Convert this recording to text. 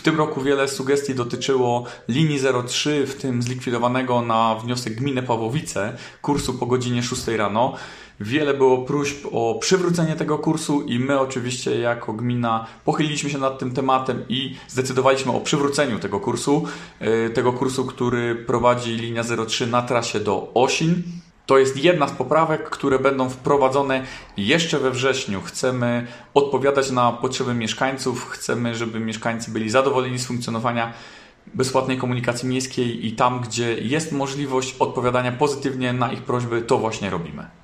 tym roku wiele sugestii dotyczyło linii 03, w tym zlikwidowanego na wniosek gminy Pawłowice kursu po godzinie 6 rano. Wiele było próśb o przywrócenie tego kursu i my oczywiście jako gmina pochyliliśmy się nad tym tematem i zdecydowaliśmy o przywróceniu tego kursu, który prowadzi linia 03 na trasie do Osin. To jest jedna z poprawek, które będą wprowadzone jeszcze we wrześniu. Chcemy odpowiadać na potrzeby mieszkańców, chcemy, żeby mieszkańcy byli zadowoleni z funkcjonowania bezpłatnej komunikacji miejskiej i tam, gdzie jest możliwość odpowiadania pozytywnie na ich prośby, to właśnie robimy.